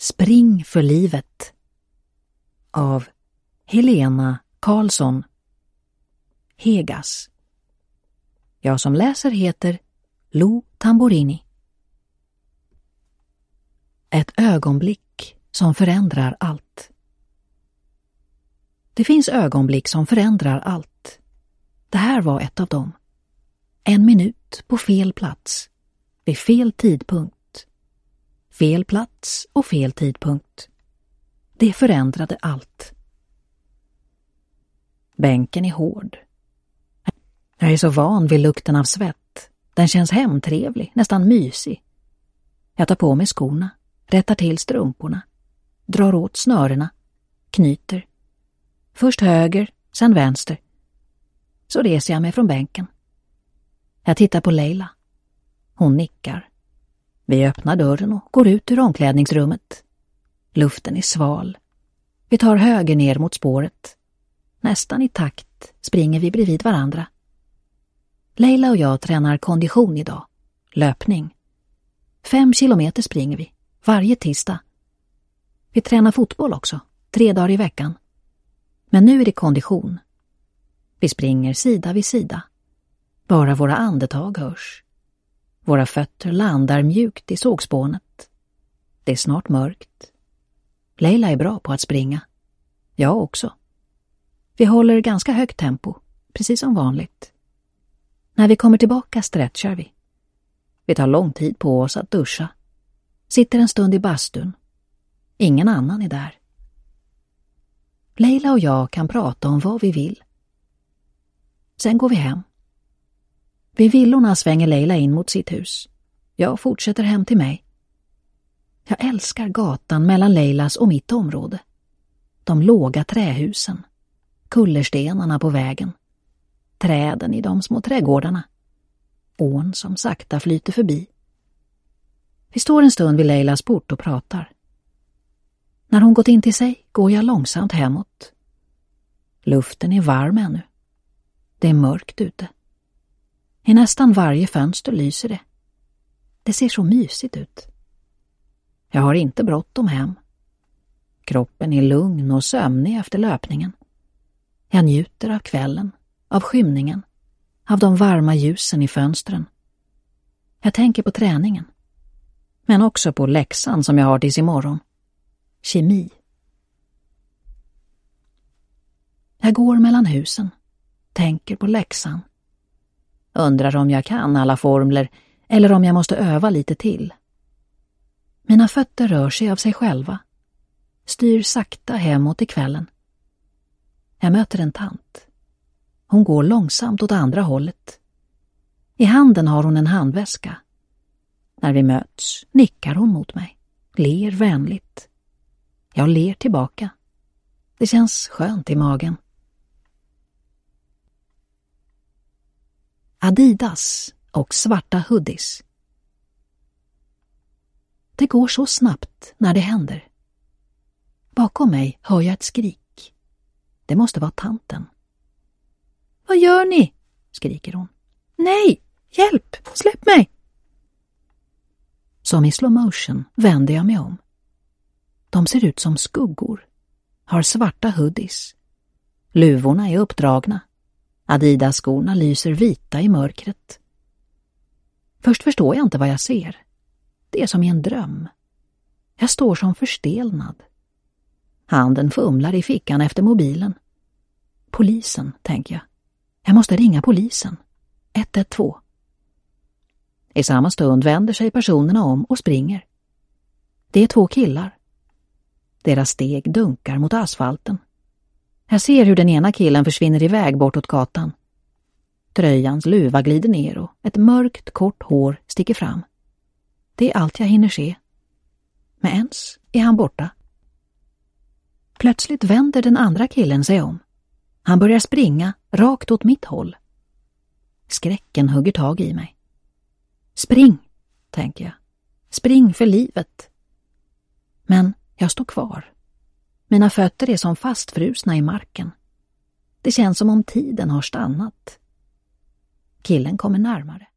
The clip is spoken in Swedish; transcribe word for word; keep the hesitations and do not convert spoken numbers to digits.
Spring för livet av Helena Karlsson. Hegas. Jag som läser heter Lo Tamborini. Ett ögonblick som förändrar allt. Det finns ögonblick som förändrar allt. Det här var ett av dem. En minut på fel plats, vid fel tidpunkt. Fel plats och fel tidpunkt. Det förändrade allt. Bänken är hård. Jag är så van vid lukten av svett. Den känns hemtrevlig, nästan mysig. Jag tar på mig skorna, rättar till strumporna, drar åt snörena, knyter. Först höger, sen vänster. Så reser jag mig från bänken. Jag tittar på Leila. Hon nickar. Vi öppnar dörren och går ut ur omklädningsrummet. Luften är sval. Vi tar höger ner mot spåret. Nästan i takt springer vi bredvid varandra. Leila och jag tränar kondition idag. Löpning. Fem kilometer springer vi, varje tisdag. Vi tränar fotboll också, tre dagar i veckan. Men nu är det kondition. Vi springer sida vid sida. Bara våra andetag hörs. Våra fötter landar mjukt i sågspånet. Det är snart mörkt. Leila är bra på att springa. Jag också. Vi håller ganska högt tempo, precis som vanligt. När vi kommer tillbaka stretchar vi. Vi tar lång tid på oss att duscha. Sitter en stund i bastun. Ingen annan är där. Leila och jag kan prata om vad vi vill. Sen går vi hem. Vid villorna svänger Leila in mot sitt hus. Jag fortsätter hem till mig. Jag älskar gatan mellan Leilas och mitt område. De låga trähusen. Kullerstenarna på vägen. Träden i de små trädgårdarna. Ån som sakta flyter förbi. Vi står en stund vid Leilas port och pratar. När hon gått in till sig går jag långsamt hemåt. Luften är varm ännu. Det är mörkt ute. I nästan varje fönster lyser det. Det ser så mysigt ut. Jag har inte bråttom hem. Kroppen är lugn och sömnig efter löpningen. Jag njuter av kvällen, av skymningen, av de varma ljusen i fönstren. Jag tänker på träningen. Men också på läxan som jag har tills imorgon. Kemi. Jag går mellan husen, tänker på läxan. Undrar om jag kan alla formler eller om jag måste öva lite till. Mina fötter rör sig av sig själva. Styr sakta hemåt i kvällen. Jag möter en tant. Hon går långsamt åt andra hållet. I handen har hon en handväska. När vi möts nickar hon mot mig. Ler vänligt. Jag ler tillbaka. Det känns skönt i magen. Adidas och svarta hoodies. Det går så snabbt när det händer. Bakom mig hör jag ett skrik. Det måste vara tanten. Vad gör ni? Skriker hon. Nej, hjälp, släpp mig! Som i slow motion vänder jag mig om. De ser ut som skuggor. Har svarta hoodies. Luvorna är uppdragna. Adidas-skorna lyser vita i mörkret. Först förstår jag inte vad jag ser. Det är som i en dröm. Jag står som förstelnad. Handen fumlar i fickan efter mobilen. Polisen, tänker jag. Jag måste ringa polisen. ett ett två. I samma stund vänder sig personerna om och springer. Det är två killar. Deras steg dunkar mot asfalten. Jag ser hur den ena killen försvinner iväg bortåt gatan. Tröjans luva glider ner och ett mörkt kort hår sticker fram. Det är allt jag hinner se. Men ens är han borta. Plötsligt vänder den andra killen sig om. Han börjar springa rakt åt mitt håll. Skräcken hugger tag i mig. Spring, tänker jag. Spring för livet. Men jag står kvar. Mina fötter är som fastfrusna i marken. Det känns som om tiden har stannat. Killen kommer närmare.